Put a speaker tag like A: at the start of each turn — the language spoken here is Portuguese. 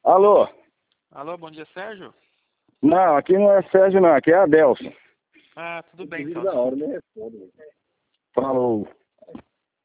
A: Alô?
B: Alô, bom dia, Sérgio?
A: Não, aqui não é Sérgio não, aqui é Adelson.
B: Ah, tudo bem, então.
A: Falou.